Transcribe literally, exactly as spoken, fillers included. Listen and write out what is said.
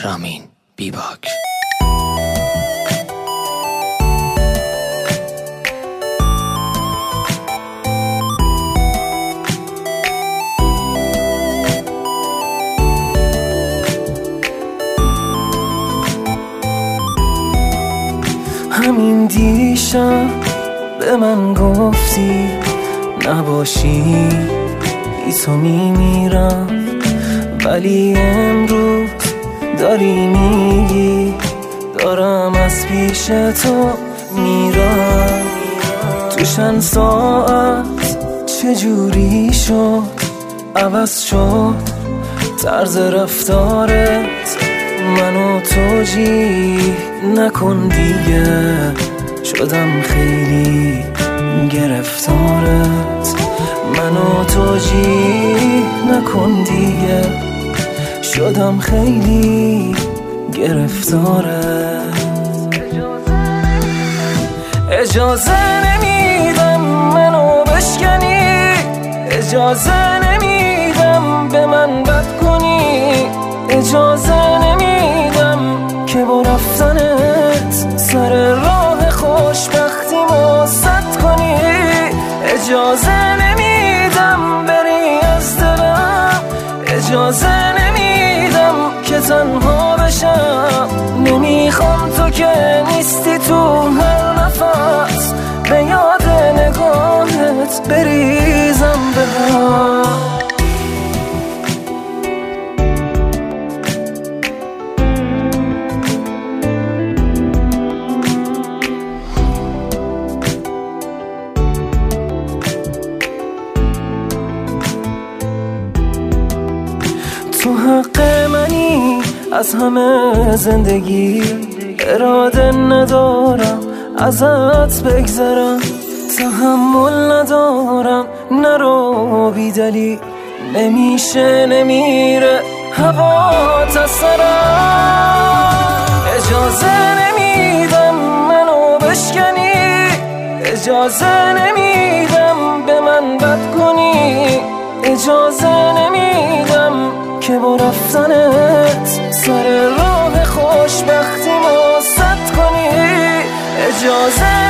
رامین بیباک. همین دیشب به من گفتی نباشی بی تو میمیرم، ولی امروز داری میگی دارم از پیش تو میرم. تو چند ساعت چجوری شد عوض شد طرز رفتارت، منو توجیه نکن دیگه، شدم خیلی گرفتارت. منو توجیه نکن دیگه، شدم خیلی گرفتارت. اجازه نمیدم منو بشکنی، اجازه نمیدم به من بد کنی، اجازه نمیدم که با رفتنت سر راه خوشبختیمو سد کنی، اجازه نمیدم بری از دلم، اجازه نمیدم که تنها بشم. نمیخوام تو که نیستی تو هر نفس به یاد نگاهت بریزم به هم. تو حق منی از همه زندگی، اراده ندارم ازت بگذرم، تحمل ندارم نرو بی دلیل، نمیشه نمیره هوات از سرم. اجازه نمیدم منو بشکنی، اجازه نمیدم به من بد کنی، اجازه نمیدم که با رفتنت سر راه خوشبختیمو سد کنی، اجازه